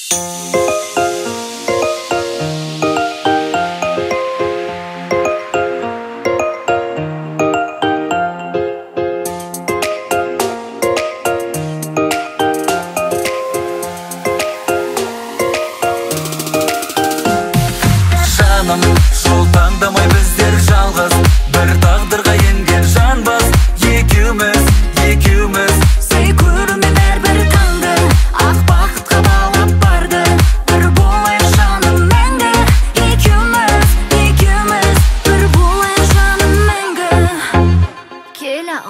Жол таңдамай біздер жалғыз, бір тағдырға енген жанбыз. Екеуміз сый көрумен әрбір таңды ақ бақытқа балап барды. Бір болайық жаным мәңгі, екеуміз бір болайық жаным мәңгі. Кел ал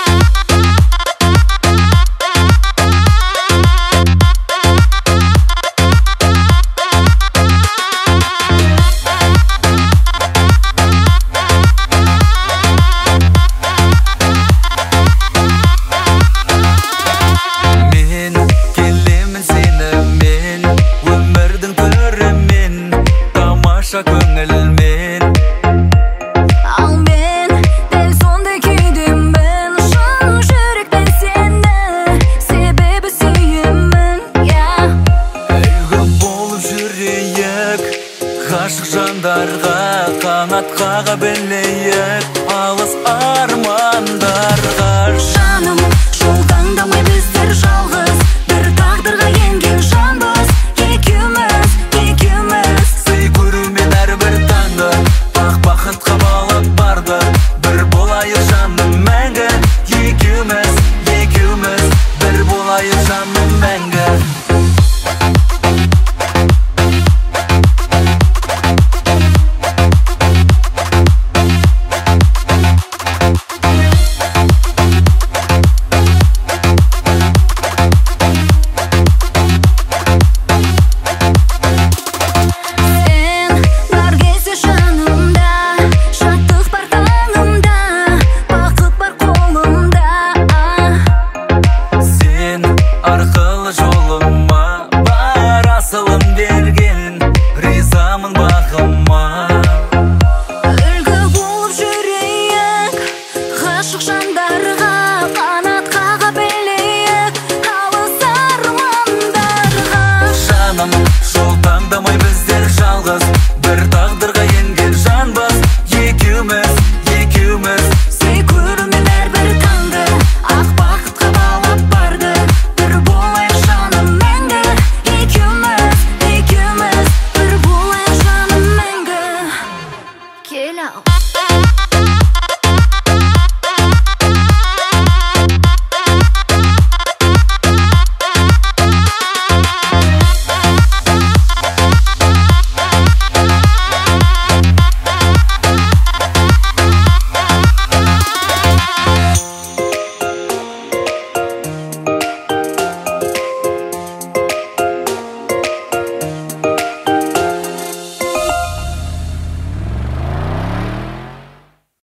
көңілмен. Ал мен дәл сондай күйдемін, шын жүректен сені, себебі сүйемін. Үлгі болып жүрейік, ғашық жандарға қанат қаға білейік, алыс армандарға. Жаным, жол таңдамай біздер жалғыз, бір тағдырға енген жанбыз. Екеуміз сый көрумен әрбір таңды ақ бақытқа балап барды. Бір болайық жаным мәңгі, екеуміз бір болайық жаным мәңгі. Арқылы жолыма бар асылын берген, ризамын бағыма. Үлгі болып жүрейік, ғашық жандарға қанат қаға білейік, алыс армандарға. Жаным, жол таңдамай